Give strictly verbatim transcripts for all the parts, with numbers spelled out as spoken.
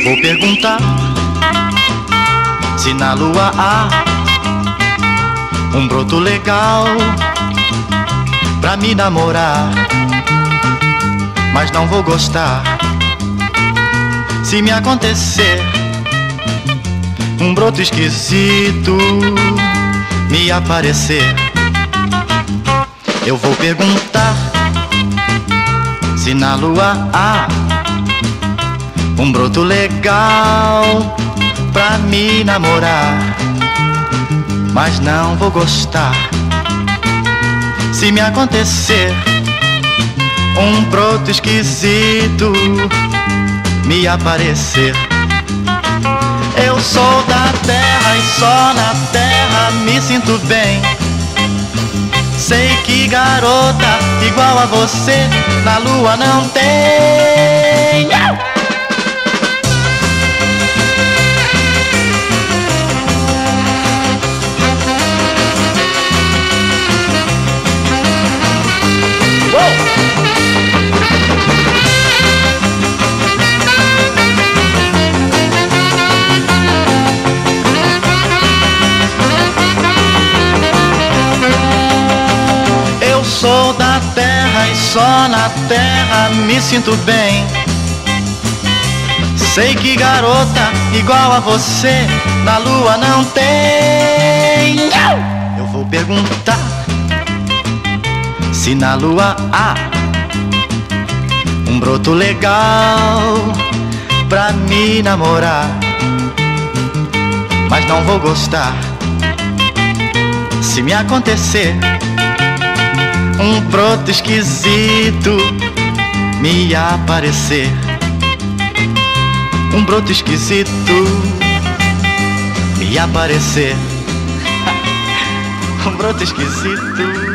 vou perguntar se na lua há um broto legal pra me namorar, mas não vou gostar se me acontecer um broto esquisito me aparecer. Eu vou perguntar se na lua há um broto legal pra me namorar, mas não vou gostar se me acontecer um broto esquisito me aparecer. Eu sou da terra e só na terra me sinto bem. Sei que garota igual a você na lua não tem. Sou da terra e só na terra me sinto bem. Sei que garota igual a você na lua não tem. Eu vou perguntar se na lua há um broto legal pra me namorar, mas não vou gostar se me acontecer um broto esquisito me aparecer. Um broto esquisito me aparecer. Um broto esquisito.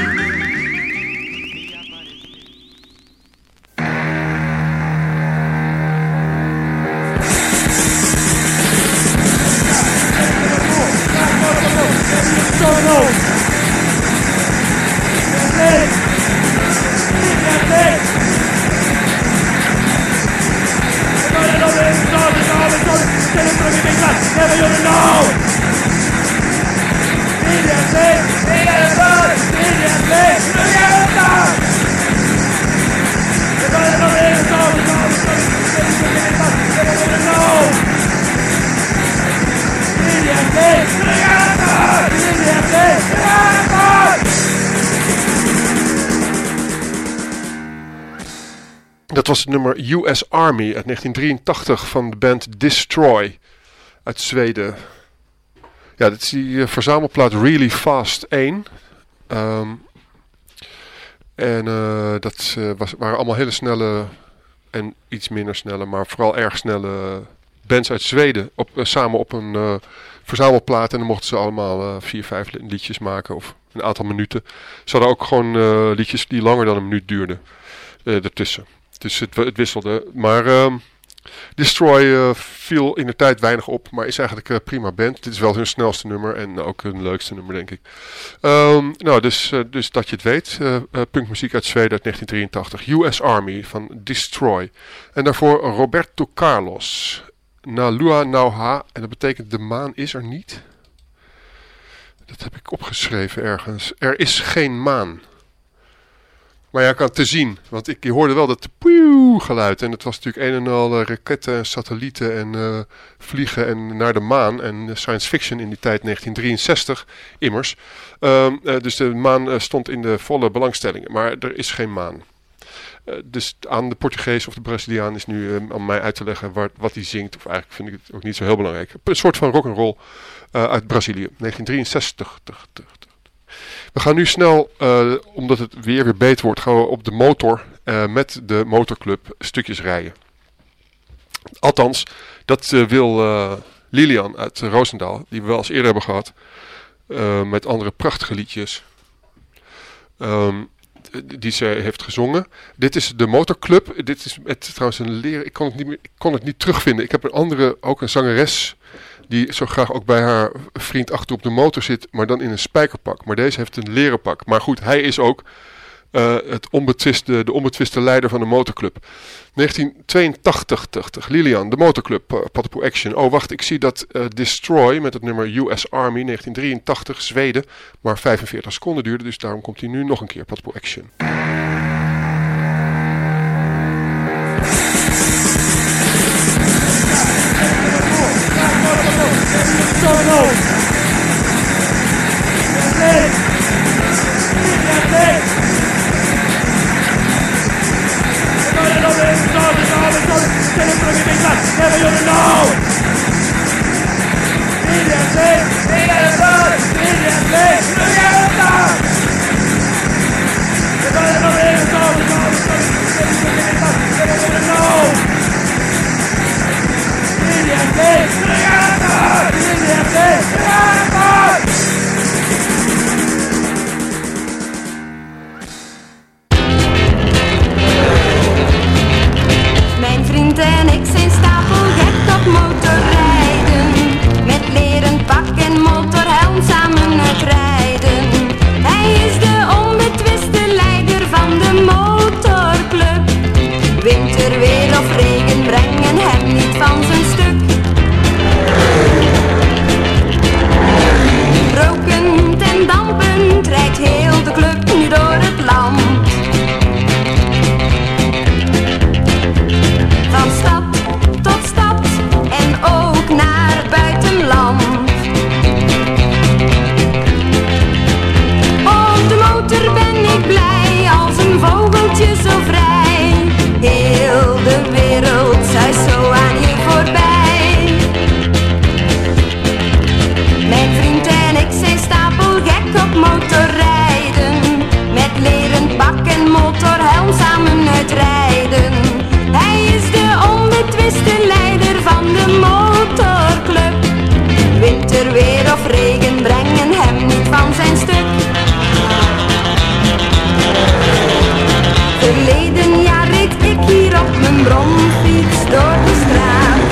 Dat was het nummer U S Army uit negentien drieëntachtig van de band Destroy uit Zweden. Ja, dit is die uh, verzamelplaat Really Fast één. Um, en uh, dat uh, was, waren allemaal hele snelle en iets minder snelle, maar vooral erg snelle bands uit Zweden. Op, uh, samen op een uh, verzamelplaat en dan mochten ze allemaal uh, vier, vijf liedjes maken of een aantal minuten. Ze hadden ook gewoon uh, liedjes die langer dan een minuut duurden uh, ertussen. Dus het, het wisselde. Maar uh, Destroy uh, viel in de tijd weinig op. Maar is eigenlijk uh, prima band. Dit is wel hun snelste nummer. En ook hun leukste nummer, denk ik. Um, nou, dus, uh, dus dat je het weet. Uh, uh, punkmuziek uit Zweden uit negentien drieëntachtig. U S Army van Destroy. En daarvoor Roberto Carlos. Na Lua Nauha. En dat betekent de maan is er niet. Dat heb ik opgeschreven ergens. Er is geen maan. Maar ja, kan te zien. Want ik hoorde wel dat poeuw geluid. En het was natuurlijk een en al uh, raketten en satellieten en uh, vliegen en naar de maan. En uh, science fiction in die tijd negentien drieënzestig immers. Uh, uh, dus de maan uh, stond in de volle belangstelling. Maar er is geen maan. Uh, dus aan de Portugees of de Braziliaan is nu uh, aan mij uit te leggen waar, wat hij zingt. Of eigenlijk vind ik het ook niet zo heel belangrijk. Een soort van rock'n'roll uh, uit Brazilië. negentien drieënzestig. We gaan nu snel, uh, omdat het weer weer beter wordt, gaan we op de motor uh, met de motorclub stukjes rijden. Althans, dat uh, wil uh, Lilian uit Roosendaal, die we wel eens eerder hebben gehad, uh, met andere prachtige liedjes, um, die ze heeft gezongen. Dit is de motorclub. Dit is met trouwens een leraar. Ik kon het niet meer, ik kon het niet terugvinden. Ik heb een andere, ook een zangeres, die zo graag ook bij haar vriend achter op de motor zit, maar dan in een spijkerpak. Maar deze heeft een leren pak. Maar goed, hij is ook Uh, het onbetwiste, de onbetwiste leider van de motorclub. negentien tweeëntachtig, Lilian, de motorclub, uh, Patapoo Action. Oh, wacht, ik zie dat uh, Destroy met het nummer U S Army negentien drieëntachtig, Zweden, maar vijfenveertig seconden duurde. Dus daarom komt hij nu nog een keer, Patapoo Action. Mijn vriend en ik zijn stapelgek op motorrijden. Met leren pak en motorhelm samen uitrijden. Hij is de onbetwiste leider van de motorclub. Winter, weer of regen brengen hem niet van zijn stuk. Rokend en dampend rijdt heel de club nu door het land. Van stad tot stad en ook naar buitenland. Op de motor ben ik blij als een vogeltje zo vrij. Heel de wereld zuist zo aan je voorbij. Mijn vriend en ik zijn stapelgek op motorrijden. Met leren pak en motorhelm samen uitrijden. Hij is de onbetwiste leider van de motorclub. Winter, weer of regen brengen hem niet van zijn stuk. Verleden jaar reed ik hier op mijn bromfiets door de straat.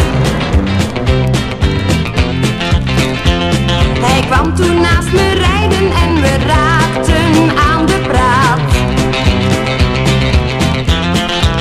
Hij kwam toen naast me rijden en we raakten aan de praat.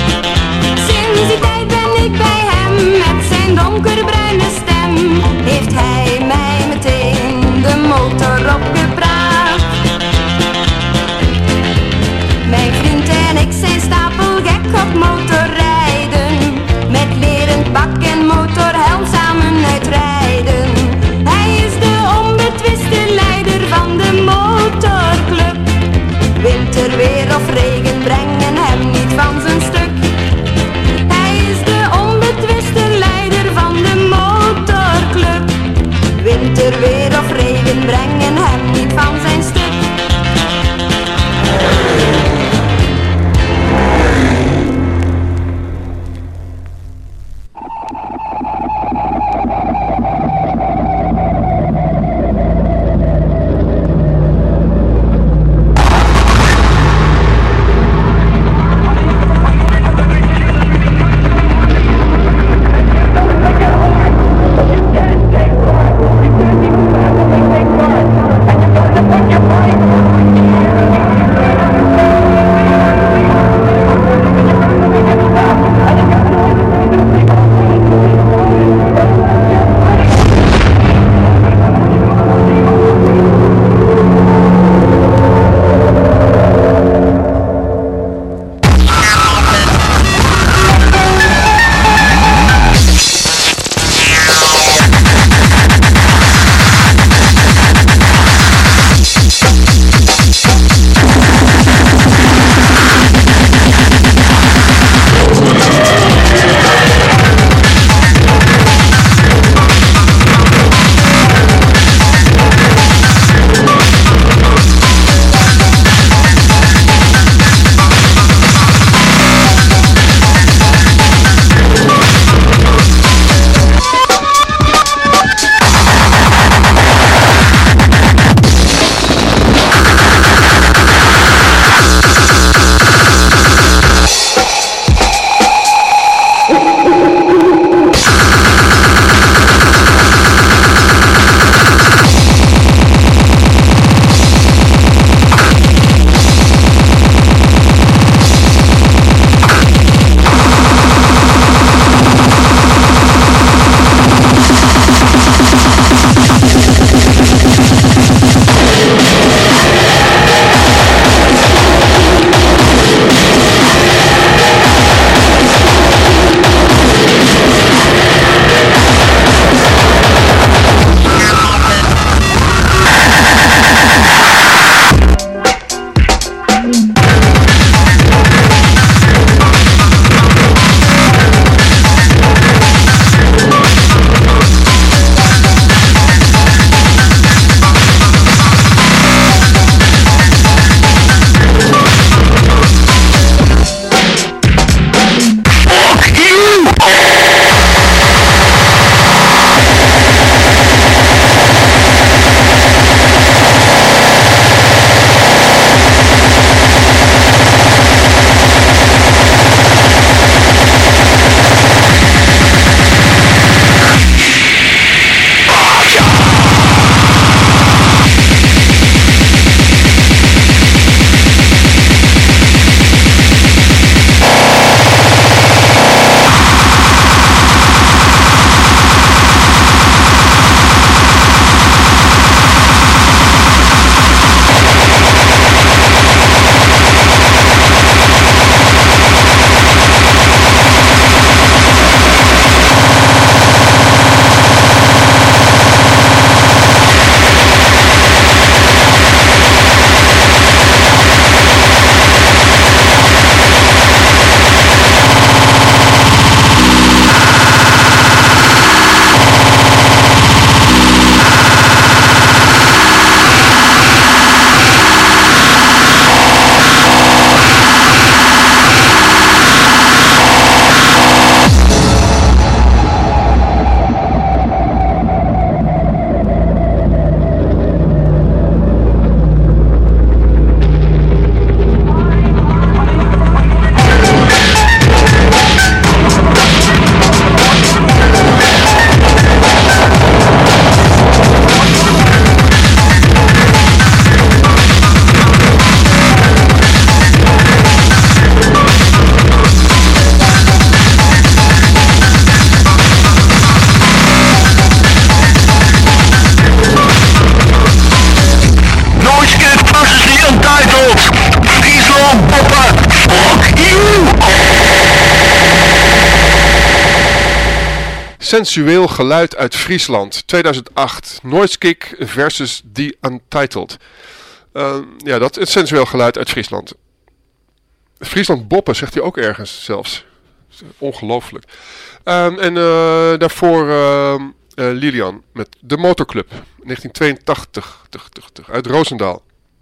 Sensueel geluid uit Friesland, tweeduizend acht. Noise Kick versus The Untitled. Uh, ja, dat is sensueel geluid uit Friesland. Friesland Boppen zegt hij ook ergens zelfs. Ongelooflijk. Um, en uh, daarvoor uh, uh, Lilian met De Motorclub, negentien tweeëntachtig, uit Roosendaal.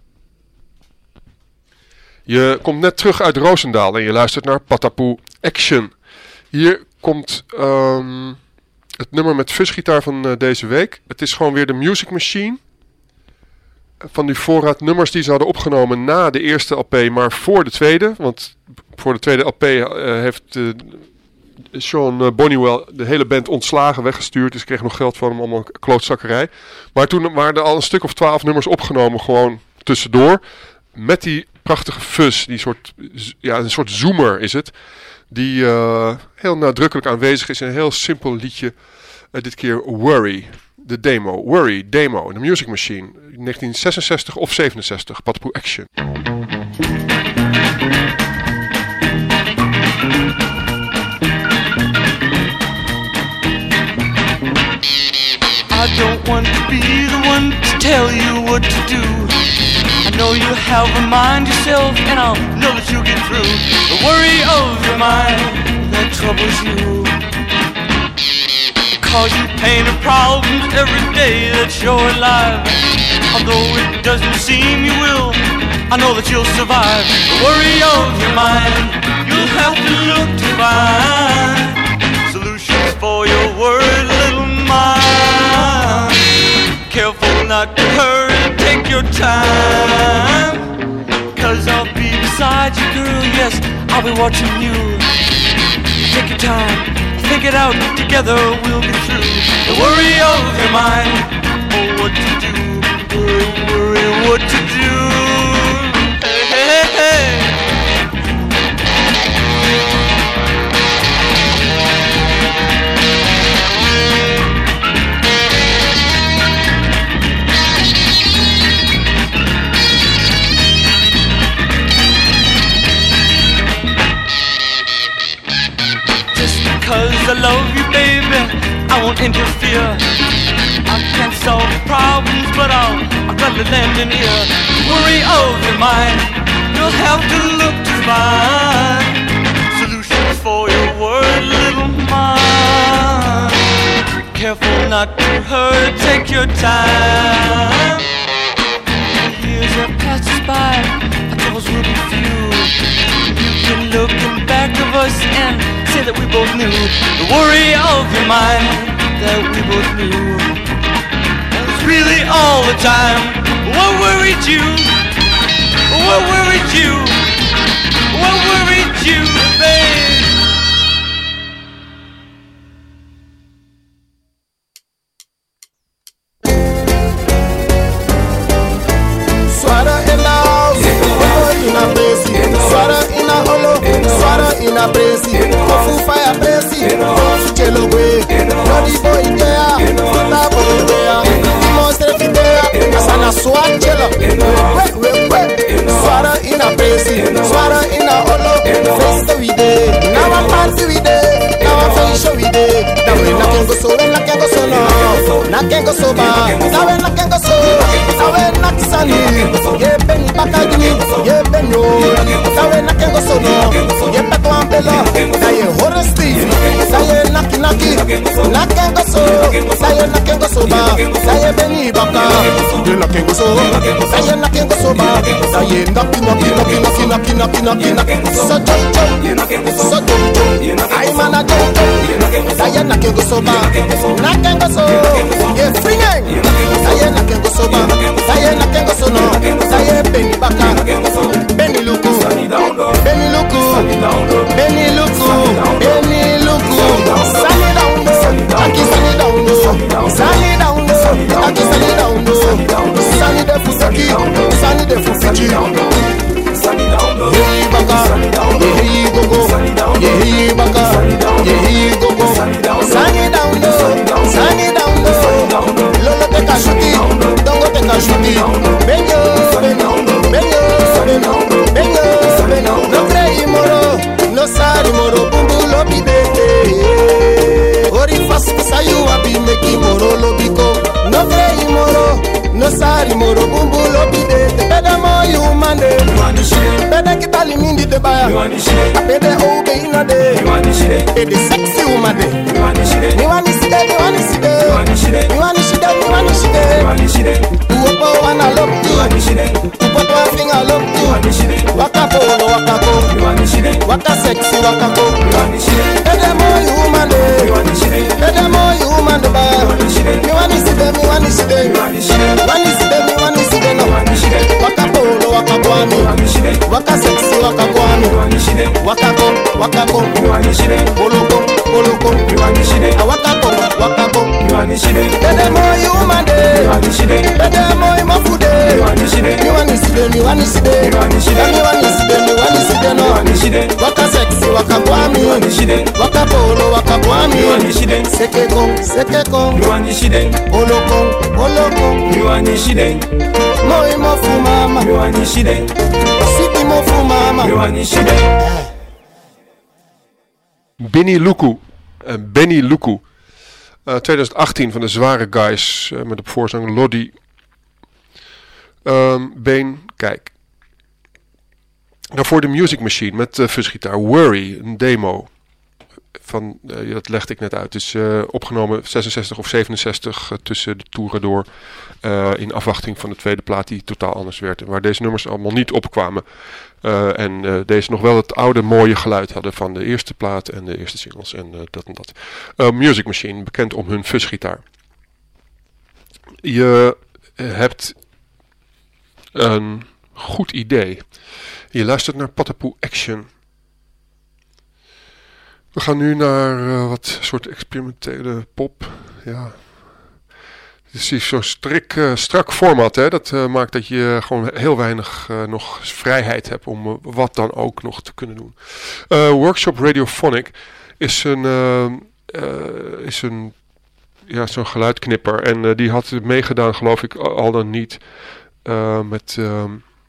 Je komt net terug uit Roosendaal en je luistert naar Patapoe Action. Hier komt um, het nummer met fuzgitaar van uh, deze week. Het is gewoon weer de Music Machine. Van die voorraad nummers die ze hadden opgenomen na de eerste L P, maar voor de tweede. Want voor de tweede L P uh, heeft uh, Sean uh, Bonniewell de hele band ontslagen, weggestuurd. Dus kreeg nog geld van hem, allemaal klootzakkerij. Maar toen waren er al een stuk of twaalf nummers opgenomen, gewoon tussendoor. Met die prachtige fuzz, die soort, ja, een soort zoomer is het. Die uh, heel nadrukkelijk aanwezig is in een heel simpel liedje. Uh, dit keer Worry. De demo, Worry, demo, de Music Machine, negentien zesenzestig of zevenenzestig, Patapoe Action. I don't want to be the one to tell you what to do. I know you have a mind yourself, and I'll know that you'll get through the worry of your mind that troubles you. Cause you pain and problems every day that you're alive. Although it doesn't seem you will, I know that you'll survive the worry of your mind. You'll have to look to find solutions for your worried little mind. Careful not to hurry, take your time. Cause I'll be beside you, girl, yes, I'll be watching you. Take your time, think it out, together we'll get through the worry of your mind. Oh, what to do, worry, worry, what to do. Hey, hey, hey. Cause I love you, baby, I won't interfere. I can't solve your problems, but I'll, I'll gladly lend an ear. Worry of your mind, you'll have to look to find solutions for your worried little mind. Careful not to hurry, take your time. The years have passed us by, our troubles will be few. You can look in back of us and say that we both knew the worry of your mind that we both knew. It's really all the time. What worried you? What worried you? What worried you, babe? Swara in the house, in a brace, swara in a hollow, swara in a brace, tofu fire brace, tofu cello way, body boy there, fata boy there, monster fit there, asana swat cello, wait wait wait, swara in a brace, swara in a hollow, face we day, now I'm party we day, now I'm fashion we day, now we not can go so, we not can go so no, not can go so bad, now we not can go so, now we not sunny. Ye beni bakadi, ye beno. Sawe na kengo sono, ye peto ambela. Saye honesty, saye naki naki, na kengo so. Saye na kengo soba, saye beni baka. Ye na kengo so, saye na kengo soba. Saye naki naki naki naki naki naki naki. So jojo, so jojo. I mana jojo, saye na kengo soba, na kengo so. Ye swinging, saye na kengo soba, saye na kengo sono. Saye Benny Baka, Benny Luku, Benny Luku, Benny Luku, Benny Luku. Sally down low, Aki Sally down low, Sally down low, Aki Sally down low. Sally de Fusaki, Sally de Fusaki. Hey Baka, hey Gogo, hey Baka, hey Gogo. Sally down low, Sally down low. Lolo te kashuti, dongo te kashuti. Benyo, benyo, benyo. in the baya. I pay the old day in a day. Pay the sexy woman day. Me want to see them, me want to see them. Me want to see them, me want to see them. Do a bow and I love you. Do put one thing I love you. Waka polo, waka po. Waka sexy, waka po. Pay the more you woman day. Pay the more you woman day. Me want to see them, me want to see them. Me want to see them, me want to see them. Waka polo, waka po. Waka sexy, waka po. Waka po, waka po. Polo po, polo po. Waka po, waka po. Pede mo you man day. Pede mo you ma food day. Me want to see them, me want to see them. Me want to see them, me want to see them. Waka sexy, waka po. Waka polo, waka po. Seke kong, seke kong. Polo kong, polo kong. Mo you mo fu mama. Siki mo fu mama. Benny Luku. Uh, Benny Luku. Uh, twintig achttien van de Zware Guys. Uh, met op voorzang Lodi. Um, Been, kijk. Daarvoor de Music Machine met uh, fuzgitaar. Worry, een demo. Van, uh, dat legde ik net uit. Het is uh, opgenomen zesenzestig of zevenenzestig uh, tussen de toeren door. Uh, in afwachting van de tweede plaat die totaal anders werd. Waar deze nummers allemaal niet opkwamen. Uh, en uh, deze nog wel het oude mooie geluid hadden van de eerste plaat en de eerste singles en uh, dat en dat. Uh, Music Machine, bekend om hun fuzgitaar. Je hebt een goed idee. Je luistert naar Patapoe Action. We gaan nu naar uh, wat soort experimentele pop. Ja. Het is zo'n strik, uh, strak format. Hè? Dat uh, maakt dat je gewoon heel weinig uh, nog vrijheid hebt om uh, wat dan ook nog te kunnen doen. Uh, Workshop Radiophonic is een, uh, uh, is een ja, zo'n geluidknipper. En uh, die had meegedaan, geloof ik, al dan niet uh, met... Uh,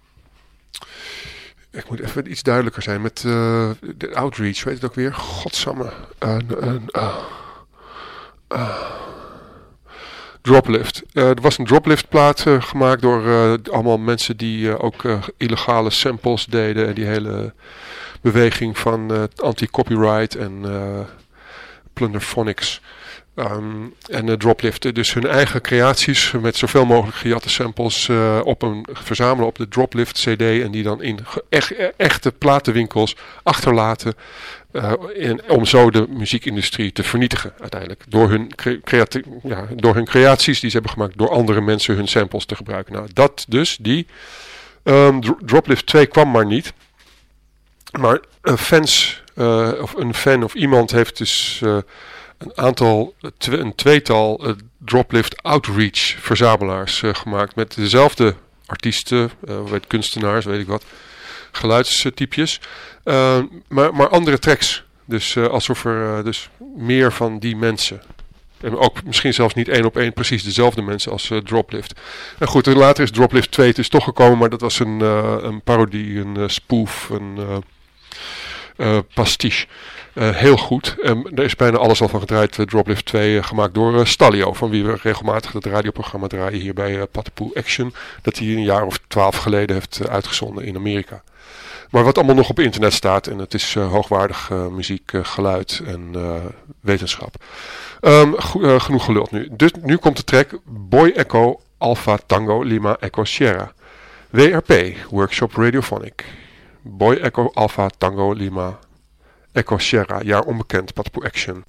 ik moet even iets duidelijker zijn. Met uh, de Outreach, weet je het ook weer? Godsamme. Uh, uh, uh, uh. Droplift. Uh, er was een Droplift plaat uh, gemaakt door uh, allemaal mensen die uh, ook uh, illegale samples deden. En die hele beweging van uh, anti-copyright en uh, Plunderphonics. Um, en uh, Droplift. Dus hun eigen creaties met zoveel mogelijk gejatte samples uh, op een, verzamelen op de Droplift C D. En die dan in echt, echte platenwinkels achterlaten. Uh, in, om zo de muziekindustrie te vernietigen uiteindelijk. Door hun, creati- ja, door hun creaties die ze hebben gemaakt. Door andere mensen hun samples te gebruiken. Nou, dat dus, die um, Droplift twee kwam maar niet. Maar uh, fans, uh, of een fan of iemand heeft dus uh, een aantal, twe- een tweetal uh, Droplift Outreach verzamelaars uh, gemaakt. Met dezelfde artiesten, uh, weet, kunstenaars, weet ik wat. Geluidstypjes. Uh, maar, maar andere tracks. Dus uh, alsof er uh, dus meer van die mensen. En ook misschien zelfs niet één op één precies dezelfde mensen als uh, Droplift. En goed, later is Droplift twee dus toch gekomen. Maar dat was een, uh, een parodie, een uh, spoof, een uh, uh, pastiche. Uh, heel goed. Um, er is bijna alles al van gedraaid. Uh, Droplift twee uh, gemaakt door uh, Stalio. Van wie we regelmatig het radioprogramma draaien hier bij uh, Patapoe Action. Dat hij een jaar of twaalf geleden heeft uh, uitgezonden in Amerika. Maar wat allemaal nog op internet staat. En het is uh, hoogwaardig uh, muziek, uh, geluid en uh, wetenschap. Um, go- uh, genoeg geluld nu. Dus nu komt de track Boy Echo Alpha Tango Lima Echo Sierra. W R P, Workshop Radiophonic. Boy Echo Alpha Tango Lima Echo Sierra. Jaar onbekend, Patapoe Action.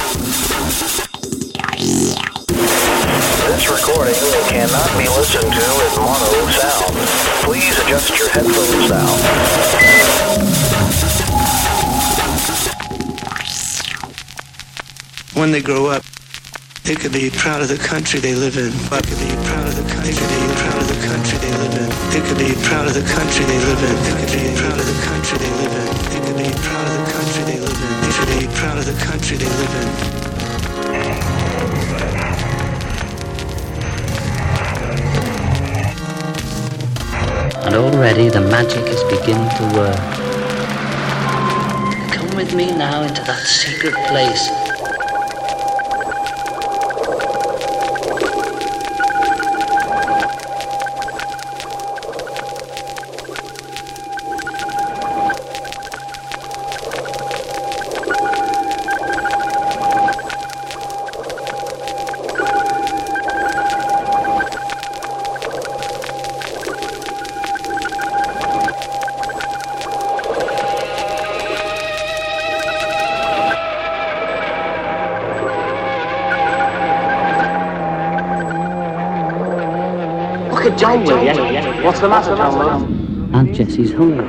This recording cannot be listened to in mono sound. Please adjust your headphones now. When they grow up, they could be proud of the country they live in. They could be proud of the country. They could be proud of the country they live in. They could be proud of the country they live in. They could be proud of the country they live in. They could be proud of the country they live in. They should be proud of the country they live in. And already the magic is beginning to work. Come with me now into that secret place. at John, will you? What's the matter, John? Aunt Jessie's hungry.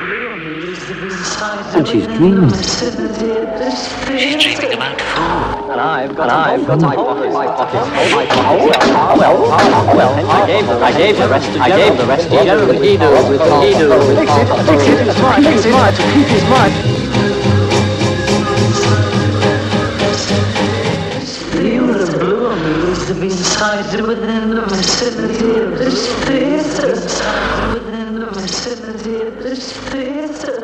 And she's dreaming. She's dreaming about food. And I've got, and I've got my pocket, my pocket, my pocket. Oh, well, oh, well, I gave the, I gave the rest to General. I gave the rest to General. He do with, he do with. Fix it, fix it, it's mine, fix it, to keep his mind. Inside within the vicinity of this theater, inside within the vicinity of this theater.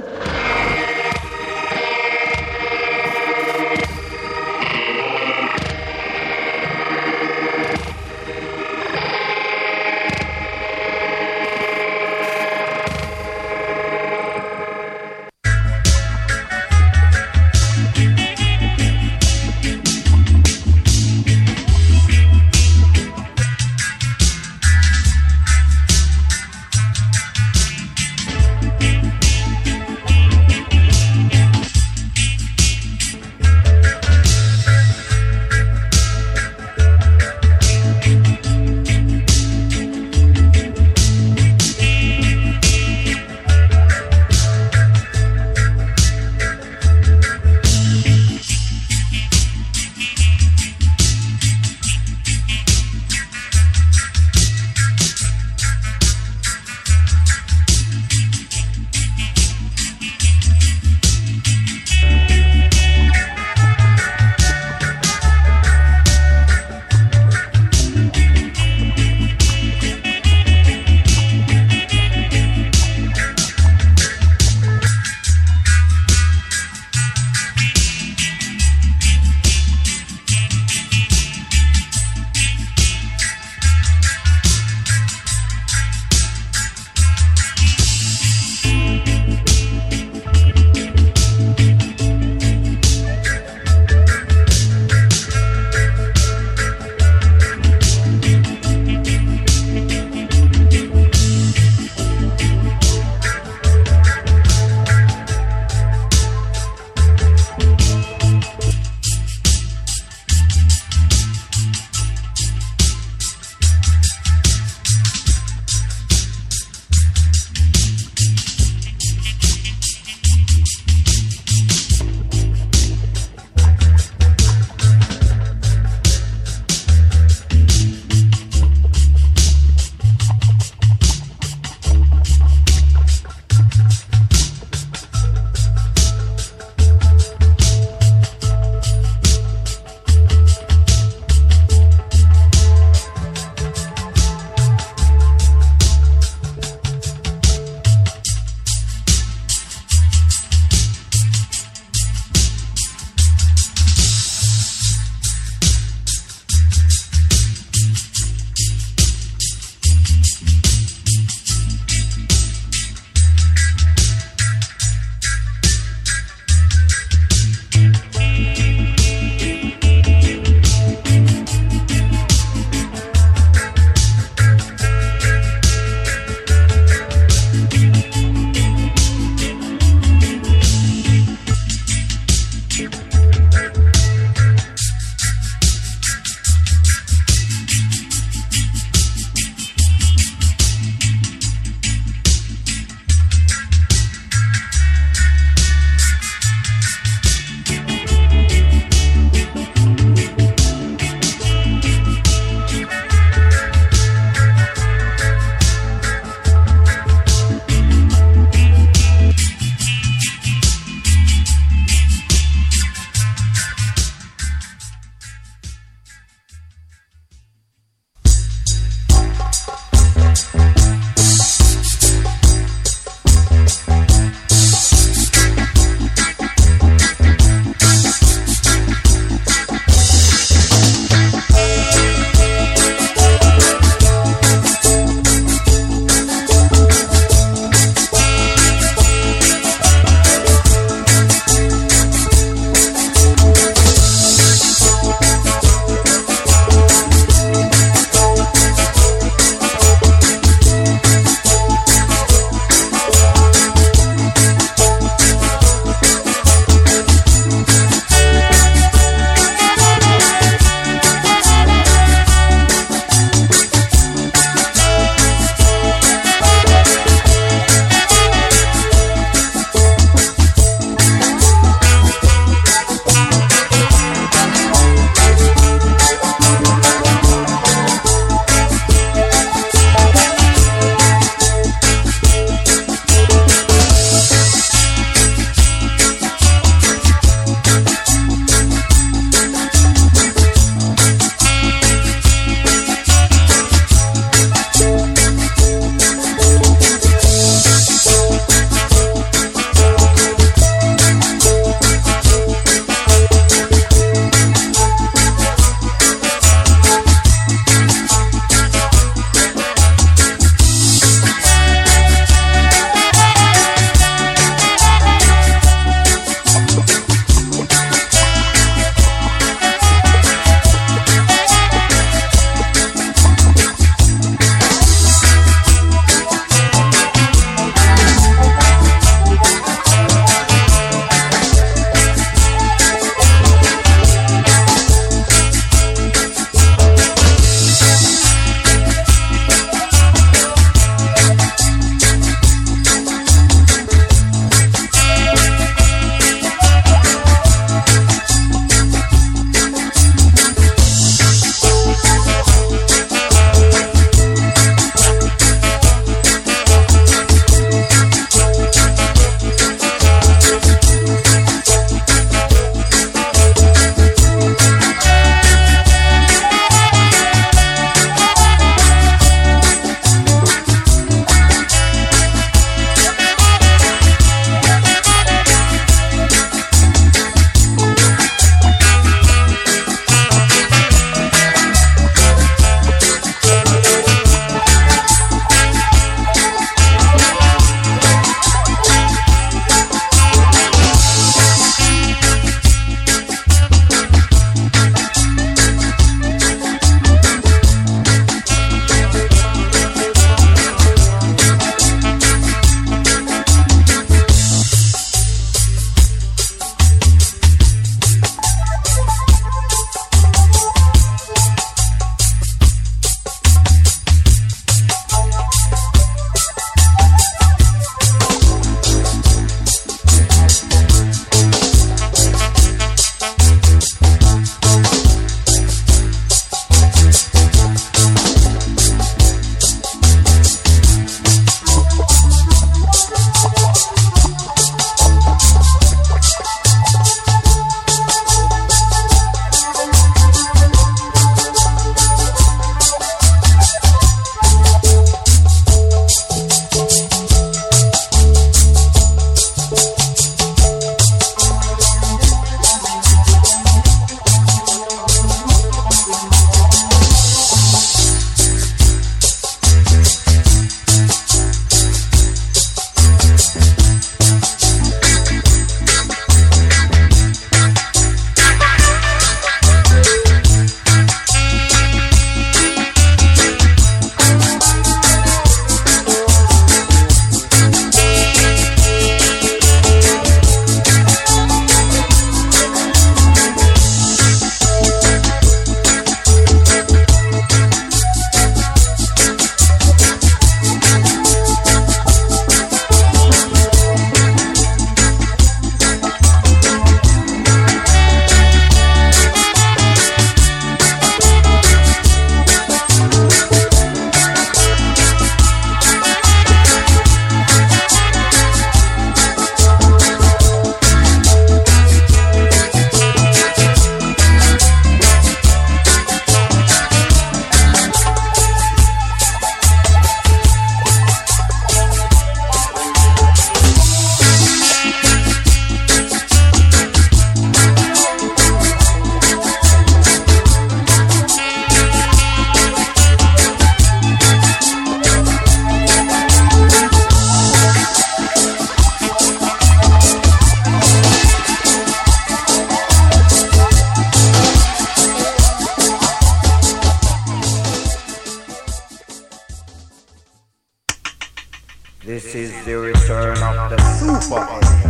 This is the return of the super.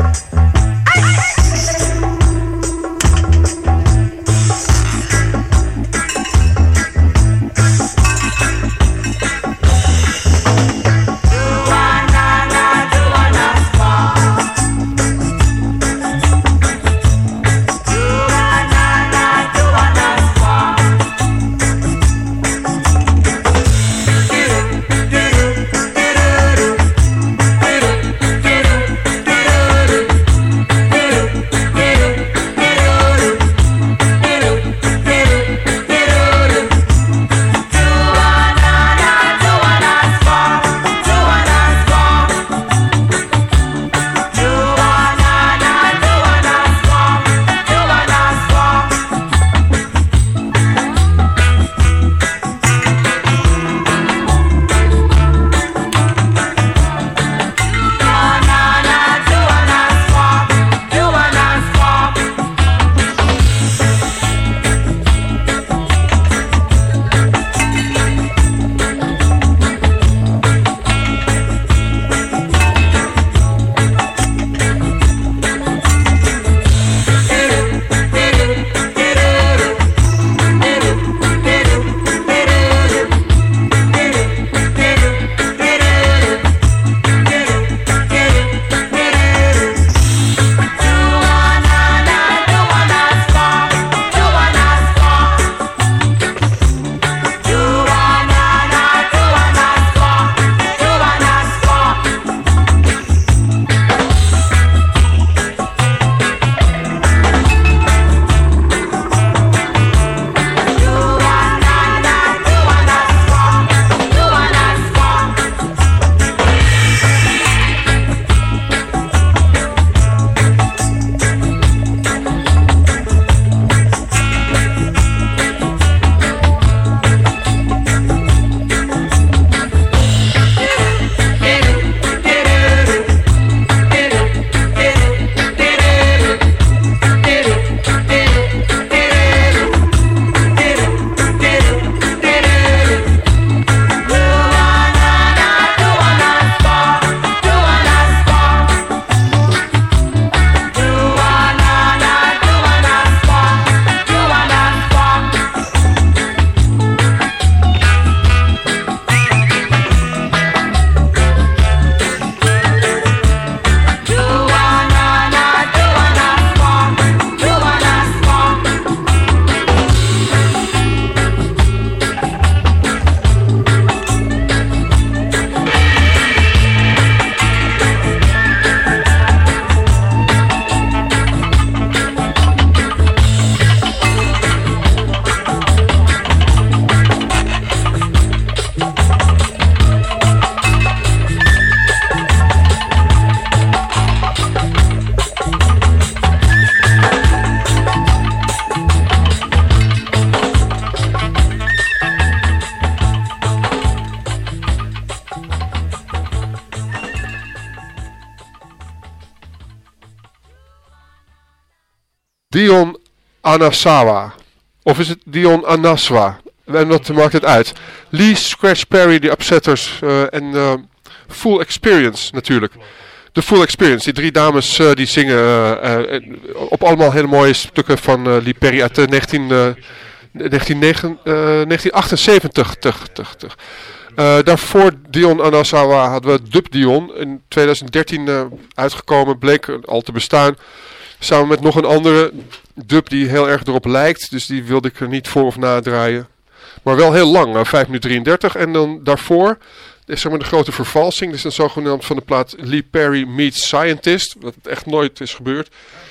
Dion Anasawa. Of is het Dion Anaswa? En wat maakt het uit? Lee Scratch Perry, de Upsetters uh, en uh, Full Experience natuurlijk. De Full Experience, die drie dames uh, die zingen uh, uh, op allemaal hele mooie stukken van uh, Lee Perry uit uh, negentien, uh, negentien negen, uh, negentien achtenzeventig. Tug, tug, tug. Uh, daarvoor Dion Anasawa hadden we Dub Dion, in twintig dertien uh, uitgekomen, bleek al te bestaan. Samen met nog een andere dub die heel erg erop lijkt, dus die wilde ik er niet voor of na draaien. Maar wel heel lang, uh, vijf minuten drieëndertig. En dan daarvoor is zeg maar de grote vervalsing, dus een zogenaamd van de plaat Lee Perry Meets Scientist, wat echt nooit is gebeurd.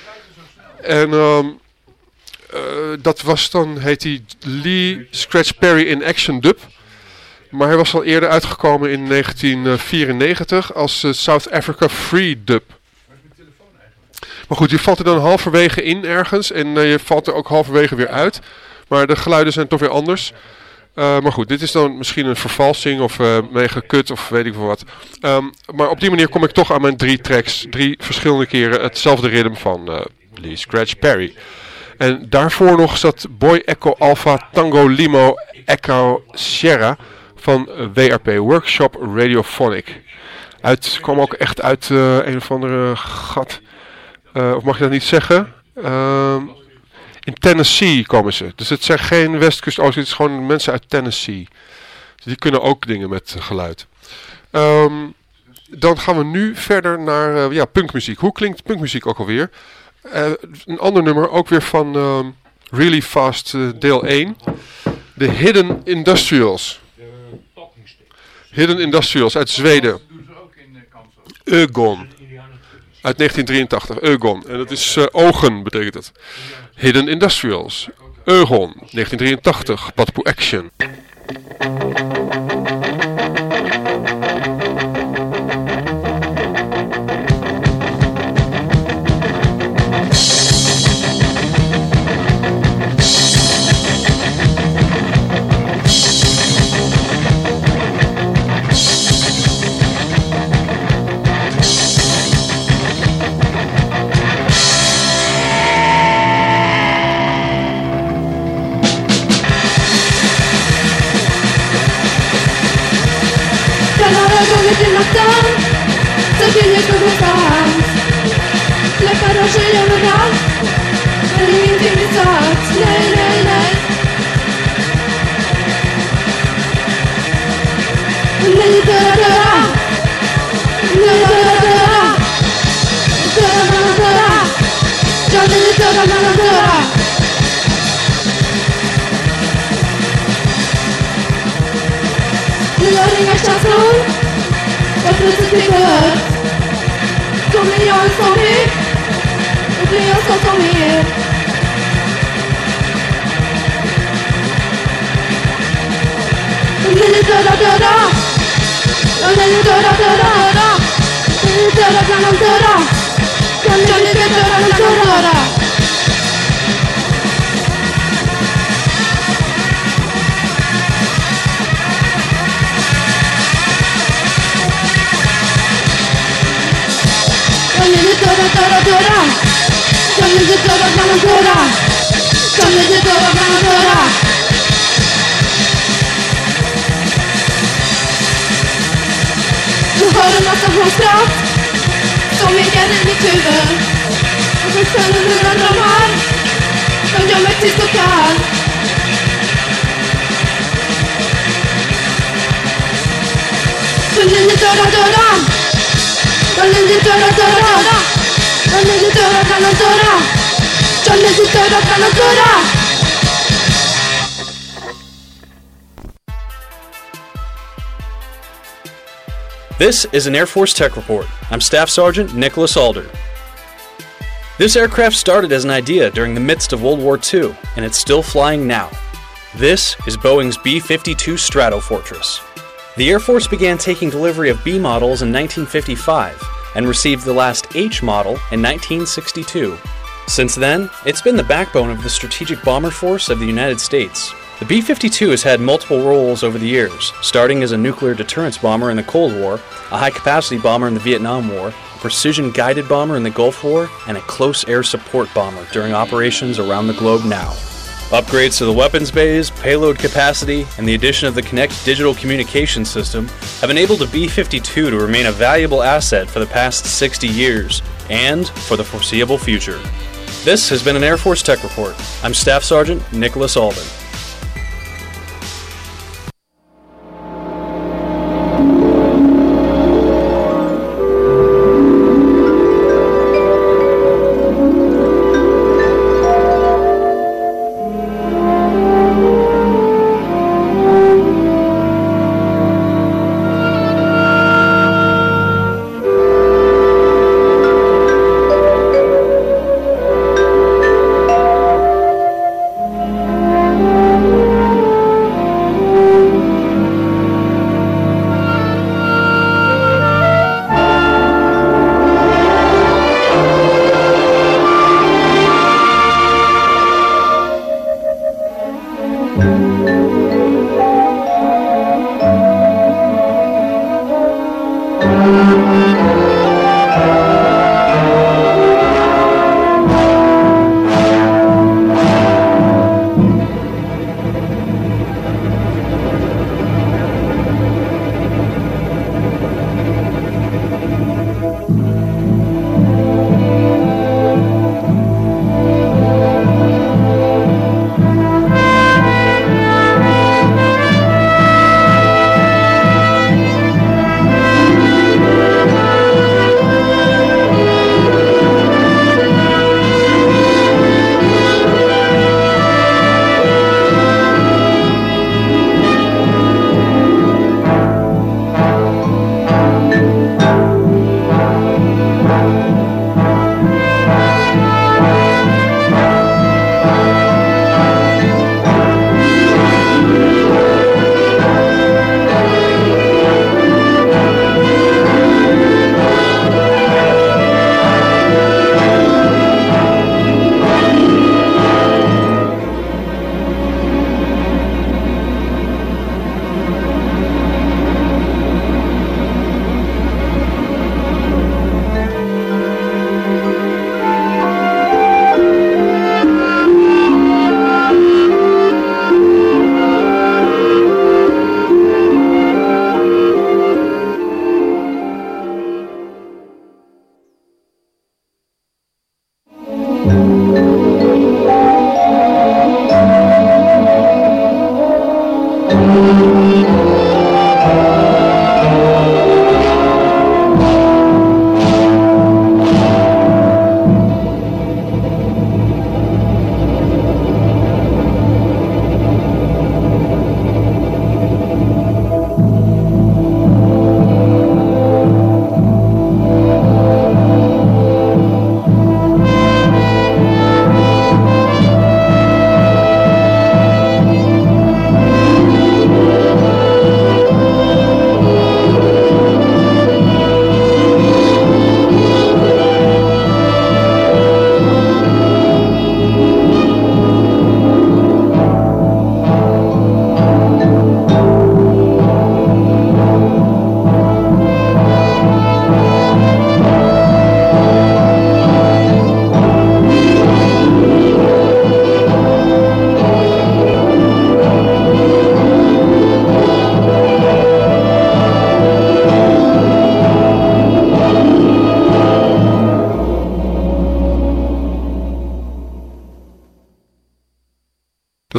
En um, uh, dat was dan, heet hij Lee Scratch Perry in Action Dub. Maar hij was al eerder uitgekomen in negentien vierennegentig als uh, South Africa Free Dub. Maar goed, je valt er dan halverwege in ergens en uh, je valt er ook halverwege weer uit. Maar de geluiden zijn toch weer anders. Uh, maar goed, dit is dan misschien een vervalsing of uh, meegekut of weet ik veel wat. Um, maar op die manier kom ik toch aan mijn drie tracks. Drie verschillende keren hetzelfde ritme van uh, Lee Scratch Perry. En daarvoor nog zat Boy Echo Alpha Tango Limo Echo Sierra van W R P Workshop Radiophonic. Uit, kwam ook echt uit uh, een of andere gat. Uh, of mag je dat niet zeggen? Uh, in Tennessee komen ze. Dus het zijn geen Westkust, Oost, het is gewoon mensen uit Tennessee. Dus die kunnen ook dingen met geluid. Um, dan gaan we nu verder naar uh, ja, punkmuziek. Hoe klinkt punkmuziek ook alweer? Uh, een ander nummer, ook weer van uh, Really Fast uh, deel één. The Hidden Industrials. Hidden Industrials uit Zweden. Ögon. Uit negentien drieëntachtig. Ögon. En dat is uh, ogen betekent het. Hidden Industrials. Ögon. negentien drieëntachtig. Badpoe Action. This is an Air Force Tech Report. I'm Staff Sergeant Nicholas Alder. This aircraft started as an idea during the midst of World War Two, and it's still flying now. This is Boeing's B fifty-two Stratofortress. The Air Force began taking delivery of B models in nineteen fifty-five and received the last H model in nineteen sixty-two. Since then, it's been the backbone of the Strategic Bomber Force of the United States. The B fifty-two has had multiple roles over the years, starting as a nuclear deterrence bomber in the Cold War, a high-capacity bomber in the Vietnam War, a precision-guided bomber in the Gulf War, and a close air support bomber during operations around the globe now. Upgrades to the weapons bays, payload capacity, and the addition of the Kinect digital communication system have enabled the B fifty-two to remain a valuable asset for the past sixty years, and for the foreseeable future. This has been an Air Force Tech Report. I'm Staff Sergeant Nicholas Alden. Thank you.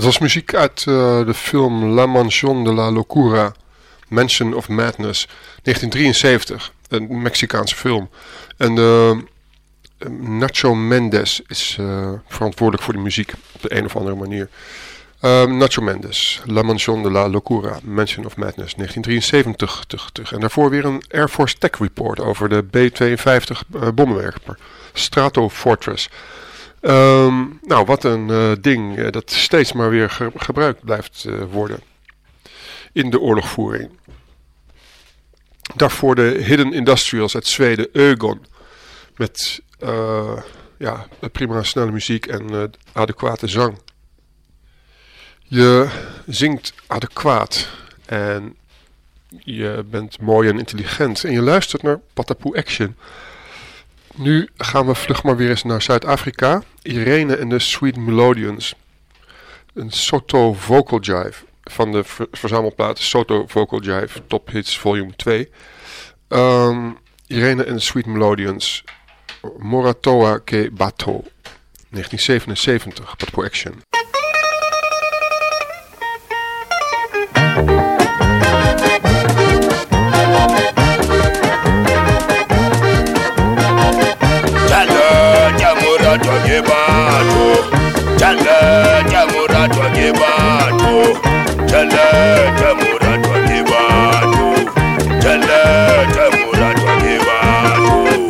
Dat was muziek uit uh, de film La Mansion de la Locura, Mansion of Madness, negentien drieënzeventig. Een Mexicaanse film. En uh, Nacho Mendes is uh, verantwoordelijk voor de muziek op de een of andere manier. Uh, Nacho Mendes, La Mansion de la Locura, Mansion of Madness, negentien drieënzeventig. En daarvoor weer een Air Force Tech Report over de B tweeënvijftig uh, bommenwerper, Strato Fortress. Um, nou, wat een uh, ding uh, dat steeds maar weer ge- gebruikt blijft uh, worden in de oorlogvoering. Daarvoor de Hidden Industrials uit Zweden, Ögon, met uh, ja, prima snelle muziek en uh, adequate zang. Je zingt adequaat en je bent mooi en intelligent en je luistert naar Patapoe Action. Nu gaan we vlug maar weer eens naar Zuid-Afrika. Irene en de Sweet Melodians. Een Soto Vocal Jive van de ver- verzamelplaat Soto Vocal Jive Top Hits Volume twee. Um, Irene en de Sweet Melodians. Moratoa ke Bato. negentien zevenenzeventig. Patapoe Action. Chale, chamura, toque bato. Chale, chamura, toque bato. Chale, chamura, toque bato.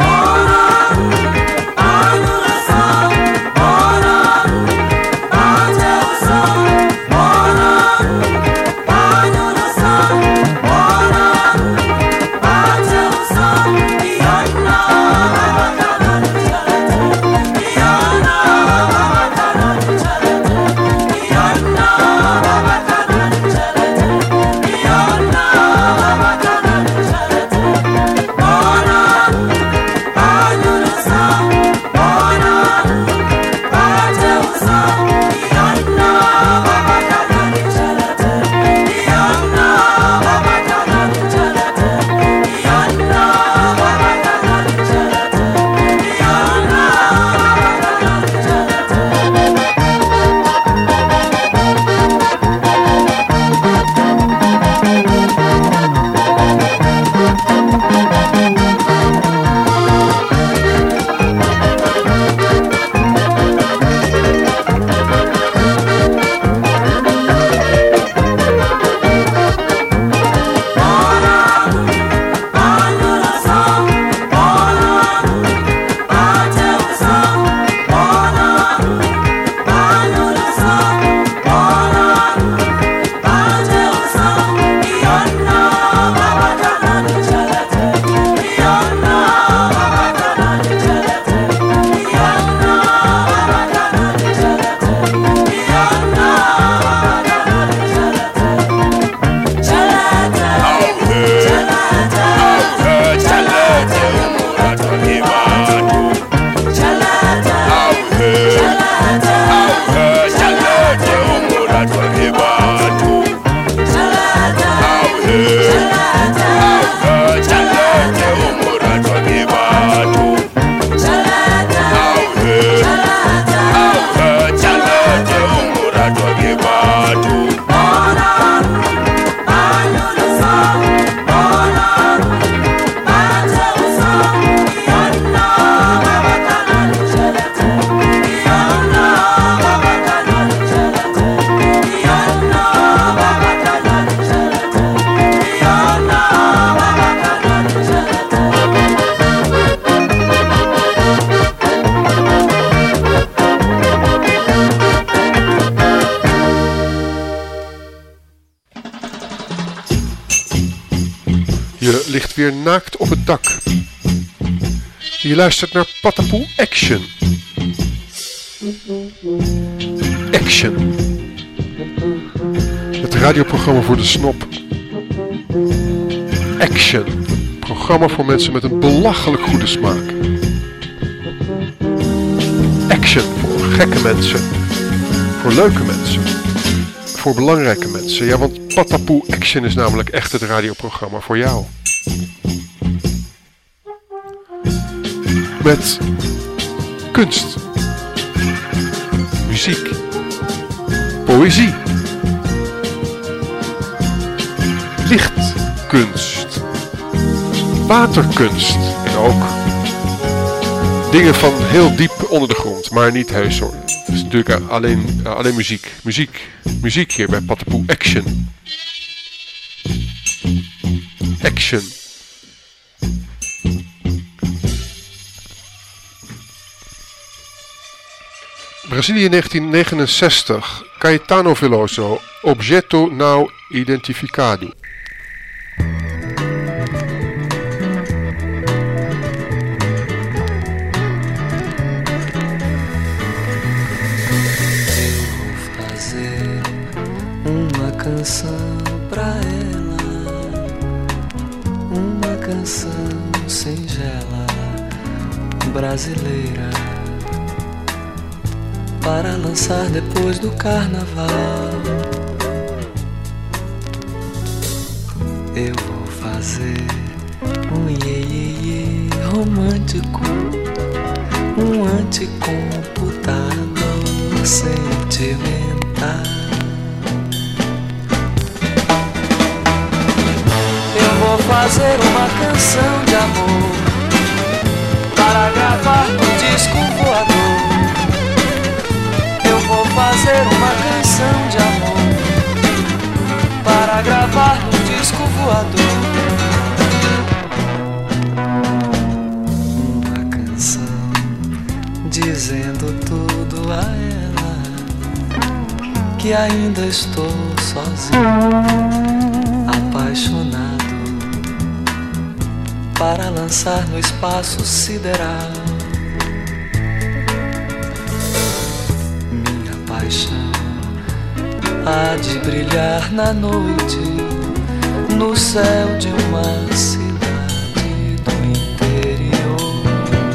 Je ligt weer naakt op het dak. Je luistert naar Patapoe Action. Action. Het radioprogramma voor de snop. Action. Programma voor mensen met een belachelijk goede smaak. Action voor gekke mensen. Voor leuke mensen. Voor belangrijke mensen. Ja, want Patapoe Action is namelijk echt het radioprogramma voor jou. Met kunst, muziek, poëzie, lichtkunst, waterkunst en ook dingen van heel diep onder de grond, maar niet heus hoor. Het is natuurlijk alleen, alleen muziek. Muziek, muziek hier bij Pattenpoe. Action. Action. Brazilië negentien negenenzestig. Caetano Veloso. Objeto não identificado. Canção pra ela, uma canção singela, brasileira, para lançar depois do carnaval. Eu vou fazer um iê, iê, iê romântico, um anticomputador sentimental. Vou fazer uma canção de amor para gravar no disco voador. Eu vou fazer uma canção de amor para gravar no disco voador. Uma canção dizendo tudo a ela, que ainda estou sozinho, apaixonado, para lançar no espaço sideral. Minha paixão há de brilhar na noite, no céu de uma cidade do interior.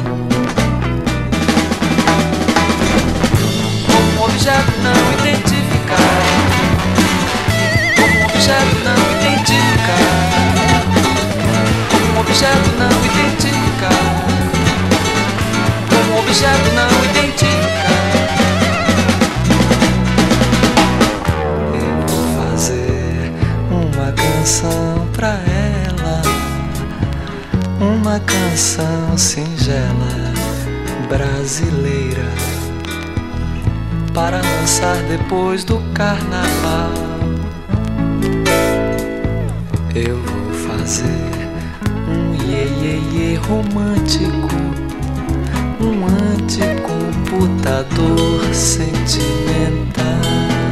Como um objeto não identificado, como um objeto não identificado, como objeto não identificado, como objeto não identificado. Eu vou fazer uma canção pra ela, uma canção singela, brasileira, para lançar depois do carnaval. Eu vou fazer iê, iê, iê romântico, um anticomputador sentimental.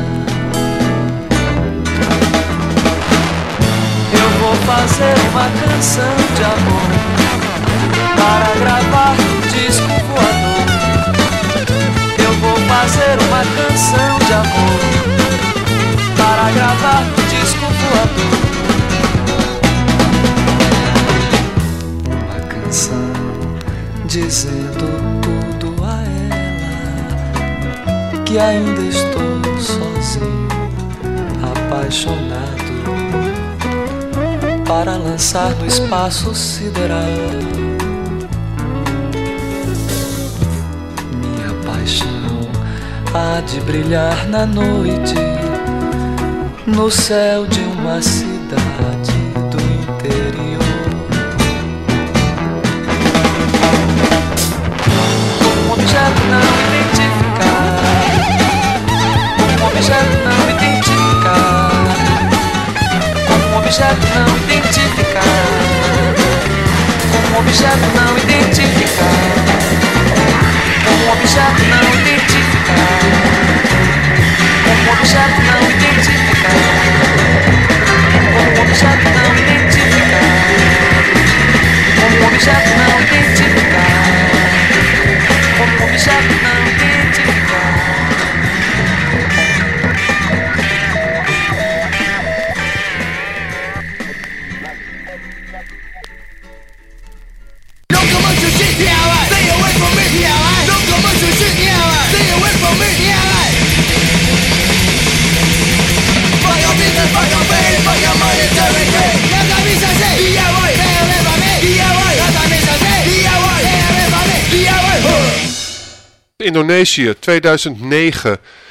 Eu vou fazer uma canção de amor para gravar no disco voador. Eu vou fazer uma canção de amor para gravar no disco voador. Dizendo tudo a ela, que ainda estou sozinho, apaixonado, para lançar no espaço sideral. Minha paixão há de brilhar na noite, no céu de uma cidade do interior. Objeto não identificado, como objeto não identificado, como objeto não identificado, como objeto não identificado, como objeto não identificado, como objeto não identificado, como objeto não identificado, como objeto não identificado. Como objeto não identificado. Don't come on to shit, yeah, right. Stay away from me, yeah, right. Don't come on to shit, yeah, right. Stay away from me, yeah, right. Fuck your business, fuck your face, fuck your monetary gain. La camisa se, yeah, right. Stay away from me, yeah, right. La camisa se, yeah, right. Stay away from me, yeah, right. Indonesië, tweeduizend negen.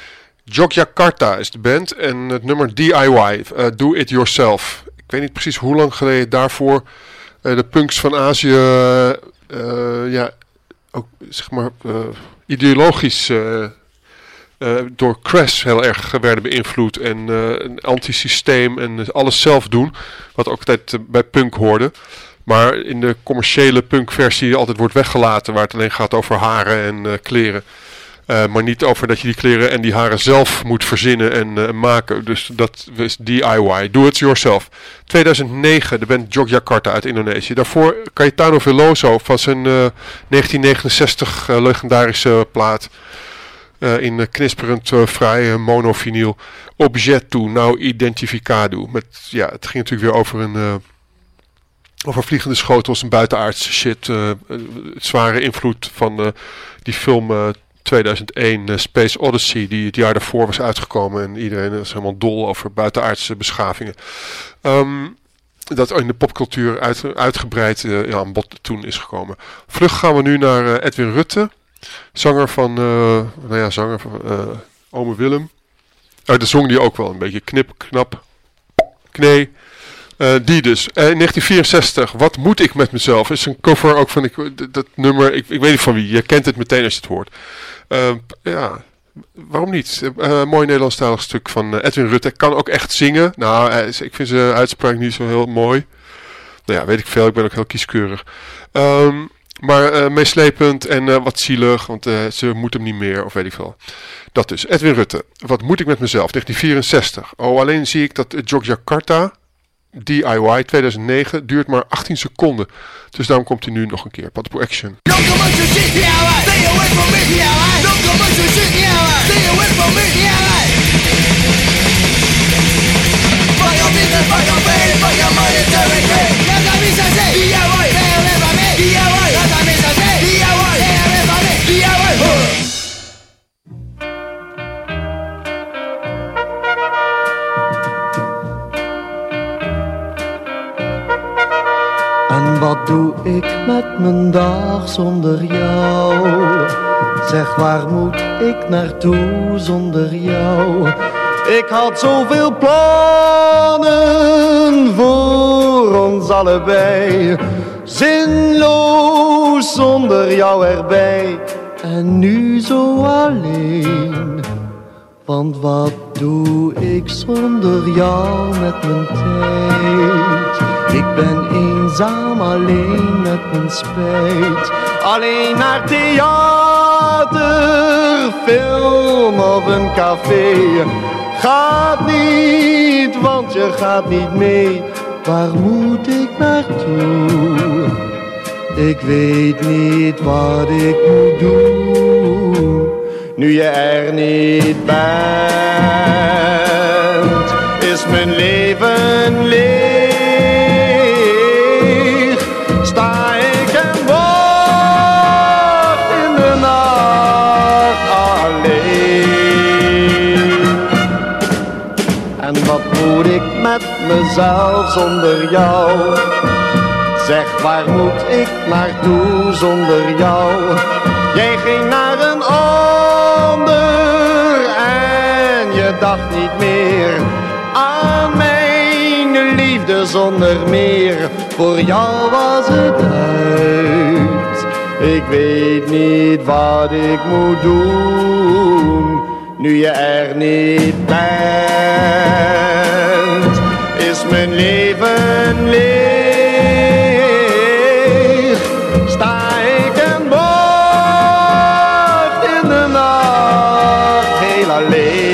Jogjakarta is de band en het nummer D I Y, uh, Do It Yourself. Ik weet niet precies hoe lang geleden daarvoor uh, de punks van Azië uh, uh, ja, ook zeg maar uh, ideologisch uh, uh, door Crash heel erg werden beïnvloed en uh, een antisysteem en alles zelf doen, wat ook altijd uh, bij punk hoorde. Maar in de commerciële punkversie altijd wordt weggelaten, waar het alleen gaat over haren en uh, kleren. Uh, maar niet over dat je die kleren en die haren zelf moet verzinnen en uh, maken. Dus dat is D I Y. Do it yourself. tweeduizend negen, de band Jogjakarta uit Indonesië. Daarvoor Caetano Veloso van zijn uh, negentien negenenzestig uh, legendarische plaat. Uh, in uh, knisperend uh, fraai uh, monovinyl. Objeto, nou identificado. Met, ja, het ging natuurlijk weer over een... Uh, over vliegende schotels en buitenaardse shit. Uh, uh, zware invloed van uh, die film... Uh, tweeduizend één uh, Space Odyssey, die het jaar daarvoor was uitgekomen en iedereen is helemaal dol over buitenaardse beschavingen. Um, dat in de popcultuur uit, uitgebreid uh, ja, aan bod toen is gekomen. Vlug gaan we nu naar uh, Edwin Rutte, zanger van, uh, nou ja, zanger van uh, Ome Willem. Uh, de zong die ook wel een beetje knip, knap, knee. Uh, die dus. Uh, in negentien vierenzestig, Wat moet ik met mezelf? Is een cover ook van ik, dat nummer, ik, ik weet niet van wie, je kent het meteen als je het hoort. Uh, ja, waarom niet? Uh, mooi Nederlandstalig stuk van uh, Edwin Rutte. Kan ook echt zingen. Nou, uh, ik vind zijn uitspraak niet zo heel mooi. Nou ja, weet ik veel, ik ben ook heel kieskeurig. Um, maar uh, meeslepend en uh, wat zielig, want uh, ze moet hem niet meer, of weet ik veel. Dat dus. Edwin Rutte, Wat moet ik met mezelf? negentien vierenzestig. Oh, alleen zie ik dat uh, Jogjakarta... D I Y tweeduizend negen duurt maar achttien seconden. Dus daarom komt hij nu nog een keer. Patapoo Action. En wat doe ik met mijn dag zonder jou? Zeg, waar moet ik naartoe zonder jou? Ik had zoveel plannen voor ons allebei. Zinloos zonder jou erbij. En nu zo alleen. Want wat doe ik zonder jou met mijn tijd? Ik ben eenzaam alleen met mijn spijt. Alleen naar theater, film of een café. Gaat niet, want je gaat niet mee. Waar moet ik naartoe? Ik weet niet wat ik moet doen. Nu je er niet bent, is mijn leven leeg. Sta ik en wacht in de nacht alleen. En wat moet ik met mezelf zonder jou? Zeg, waar moet ik naartoe zonder jou? Jij ging naar een ander en je dacht niet meer aan mijn liefde zonder meer. Voor jou was het uit. Ik weet niet wat ik moet doen. Nu je er niet bent, is mijn leven leeg. Sta ik en wacht in de nacht heel alleen.